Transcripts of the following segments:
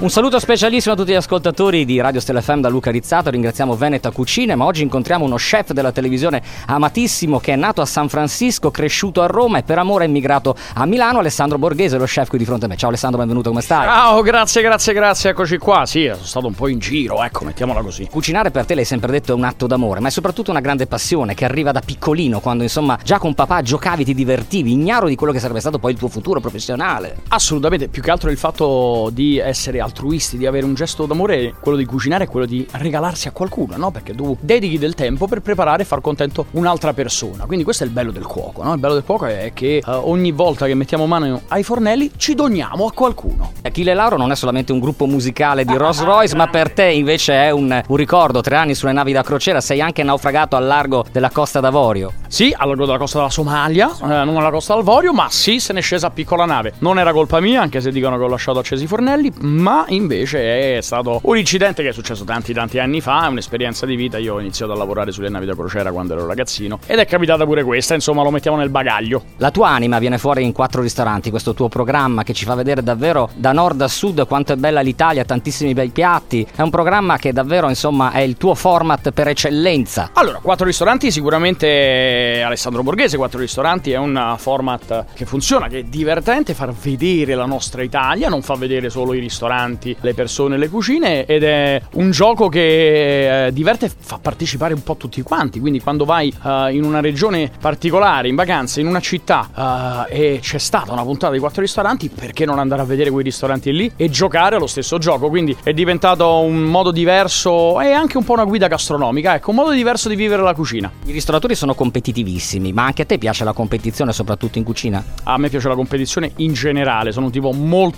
Un saluto specialissimo a tutti gli ascoltatori di Radio Stella FM da Luca Rizzato. Ringraziamo Veneta Cucine, ma oggi incontriamo uno chef della televisione amatissimo che è nato a San Francisco, cresciuto a Roma e per amore è immigrato a Milano. Alessandro Borghese, lo chef qui di fronte a me. Ciao Alessandro, benvenuto, come stai? Ciao, grazie, eccoci qua. Sì, sono stato un po' in giro, ecco, mettiamola così. Cucinare per te, l'hai sempre detto, è un atto d'amore, ma è soprattutto una grande passione che arriva da piccolino, quando insomma già con papà giocavi, ti divertivi, ignaro di quello che sarebbe stato poi il tuo futuro professionale. Assolutamente, più che altro il fatto di essere altruisti, di avere un gesto d'amore, quello di cucinare è quello di regalarsi a qualcuno, no? Perché tu dedichi del tempo per preparare e far contento un'altra persona. Quindi questo è il bello del cuoco, no? Il bello del cuoco è che ogni volta che mettiamo mano ai fornelli ci doniamo a qualcuno. Achille Lauro non è solamente un gruppo musicale di Rolls Royce, ma per te invece è un ricordo. 3 anni sulle navi da crociera, sei anche naufragato al largo della Costa d'Avorio. Sì, al largo della costa della Somalia, non alla Costa d'Avorio, ma sì, se ne è scesa a piccola nave. Non era colpa mia, anche se dicono che ho lasciato accesi i fornelli, ma invece è stato un incidente che è successo tanti anni fa, è un'esperienza di vita. Io ho iniziato a lavorare sulle navi da crociera quando ero ragazzino ed è capitata pure questa, insomma lo mettiamo nel bagaglio. La tua anima viene fuori in 4 ristoranti, questo tuo programma che ci fa vedere davvero da nord a sud quanto è bella l'Italia, tantissimi bei piatti. È un programma che davvero insomma è il tuo format per eccellenza. Allora, 4 ristoranti sicuramente Alessandro Borghese, 4 ristoranti è un format che funziona, che è divertente, far vedere la nostra Italia, non fa vedere solo i ristoranti, le persone, le cucine, ed è un gioco che diverte e fa partecipare un po' tutti quanti. Quindi quando vai in una regione particolare, in vacanza, in una città e c'è stata una puntata di 4 ristoranti, perché non andare a vedere quei ristoranti lì e giocare allo stesso gioco? Quindi è diventato un modo diverso e anche un po' una guida gastronomica, ecco, un modo diverso di vivere la cucina. I ristoratori sono competitivissimi, ma anche a te piace la competizione, soprattutto in cucina? A me piace la competizione in generale, sono un tipo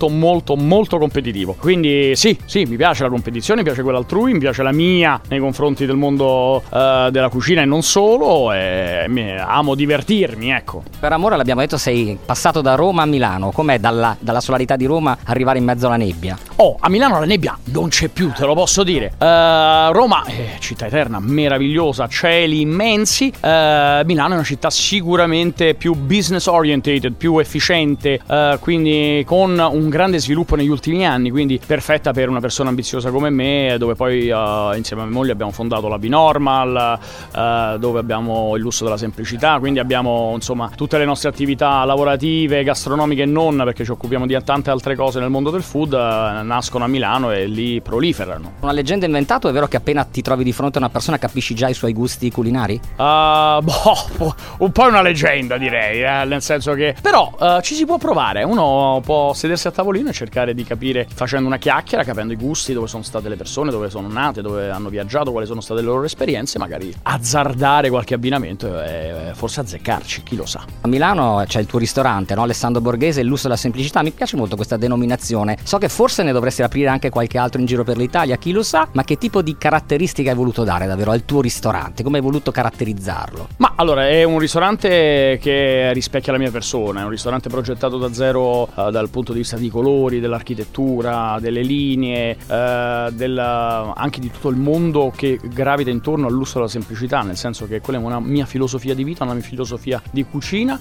molto competitivo. Quindi sì, mi piace la competizione, mi piace quella altrui, mi piace la mia nei confronti del mondo della cucina e non solo, e amo divertirmi, ecco. Per amore, l'abbiamo detto, sei passato da Roma a Milano. Com'è dalla solarità di Roma arrivare in mezzo alla nebbia? Oh, a Milano la nebbia non c'è più, te lo posso dire. Roma, città eterna, meravigliosa, cieli immensi. Milano è una città sicuramente più business oriented, più efficiente, quindi con un grande sviluppo negli ultimi anni, quindi perfetta per una persona ambiziosa come me, dove poi insieme a mia moglie abbiamo fondato la B-Normal, dove abbiamo il lusso della semplicità, quindi abbiamo insomma tutte le nostre attività lavorative, gastronomiche e non, perché ci occupiamo di tante altre cose nel mondo del food, nascono a Milano e lì proliferano. Una leggenda inventata, o è vero che appena ti trovi di fronte a una persona capisci già i suoi gusti culinari? Un po' una leggenda, direi, nel senso che però ci si può provare, uno può sedersi a tavolino e cercare di capire, facendo una chiacchiera, capendo i gusti, dove sono state le persone, dove sono nate, dove hanno viaggiato, quali sono state le loro esperienze, magari azzardare qualche abbinamento e forse azzeccarci, chi lo sa. A Milano c'è il tuo ristorante, no? Alessandro Borghese, il lusso della semplicità. Mi piace molto questa denominazione. So che forse ne dovresti aprire anche qualche altro in giro per l'Italia, chi lo sa, ma che tipo di caratteristica hai voluto dare davvero al tuo ristorante? Come hai voluto caratterizzarlo? Ma allora, è un ristorante che rispecchia la mia persona, è un ristorante progettato da zero dal punto di vista di colori, dell'architettura, delle linee, anche di tutto il mondo che gravita intorno al lusso della semplicità, nel senso che quella è una mia filosofia di vita, una mia filosofia di cucina.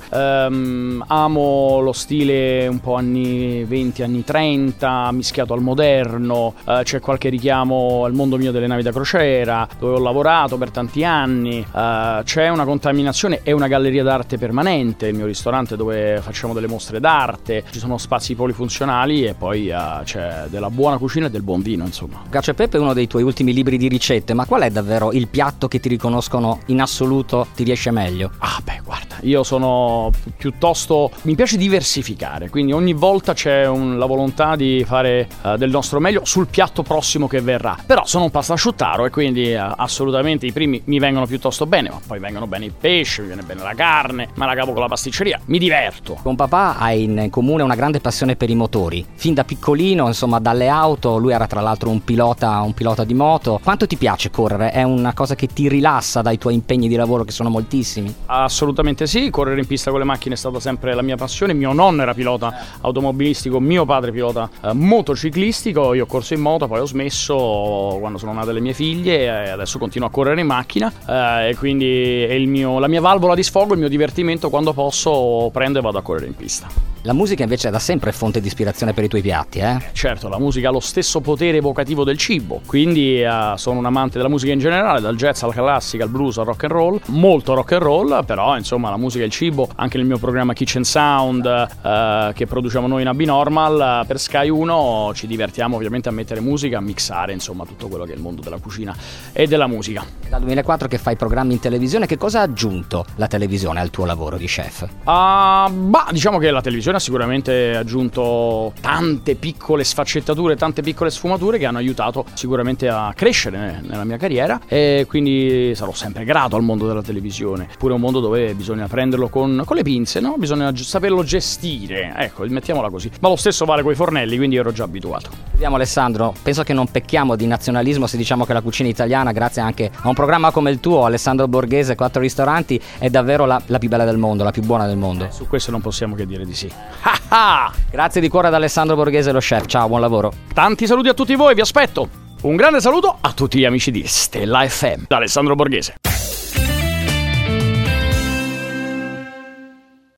Amo lo stile un po' anni 20, anni 30, mischiato al moderno, c'è qualche richiamo al mondo mio delle navi da crociera, dove ho lavorato per tanti anni, c'è una contaminazione e una galleria d'arte permanente, il mio ristorante dove facciamo delle mostre d'arte, ci sono spazi polifunzionali e poi c'è della buona cucina e del buon vino, insomma. Cacio e Pepe è uno dei tuoi ultimi libri di ricette, ma qual è davvero il piatto che ti riconoscono in assoluto ti riesce meglio? Guarda, io sono piuttosto, mi piace diversificare, quindi ogni volta c'è la volontà di fare del nostro meglio sul piatto prossimo che verrà. Però sono un pastasciuttaro e quindi assolutamente i primi mi vengono piuttosto bene, ma poi vengono bene il pesce, mi viene bene la carne, ma la cavo con la pasticceria, mi diverto. Con papà hai in comune una grande passione per i motori. Fin da piccolino, insomma, dalle auto, lui era tra l'altro un pilota di moto. Quanto ti piace correre? È una cosa che ti rilassa dai tuoi impegni di lavoro, che sono moltissimi? Assolutamente sì, correre in pista con le macchine è stata sempre la mia passione. Mio nonno era pilota automobilistico, mio padre pilota motociclistico. Io ho corso in moto, poi ho smesso quando sono nate le mie figlie e adesso continuo a correre in macchina, e quindi è la mia valvola di sfogo, il mio divertimento. Quando posso prendo e vado a correre in pista. La musica invece è da sempre fonte di ispirazione per i tuoi piatti, Certo, la musica ha lo stesso potere evocativo del cibo, quindi sono un amante della musica in generale, dal jazz alla classica, al blues, al rock and roll, molto rock and roll, però insomma la musica e il cibo, anche nel mio programma Kitchen Sound che produciamo noi in Abnormal per Sky 1 ci divertiamo ovviamente a mettere musica, a mixare insomma tutto quello che è il mondo della cucina e della musica. Dal 2004 che fai programmi in televisione, che cosa ha aggiunto la televisione al tuo lavoro di chef? Diciamo che la televisione ha sicuramente aggiunto tante piccole sfaccettature, tante piccole sfumature che hanno aiutato sicuramente a crescere nella mia carriera, e quindi sarò sempre grato al mondo della televisione. Pure un mondo dove bisogna prenderlo con le pinze, no? Bisogna saperlo gestire, ecco, mettiamola così. Ma lo stesso vale coi fornelli, quindi ero già abituato. Vediamo Alessandro, penso che non pecchiamo di nazionalismo se diciamo che la cucina italiana, grazie anche a un programma come il tuo, Alessandro Borghese, 4 ristoranti, è davvero la più bella del mondo, la più buona del mondo. Su questo non possiamo che dire di sì. Grazie di cuore ad Alessandro Borghese, lo chef. Ciao, buon lavoro. Tanti saluti a tutti voi, vi aspetto. Un grande saluto a tutti gli amici di Stella FM, da Alessandro Borghese.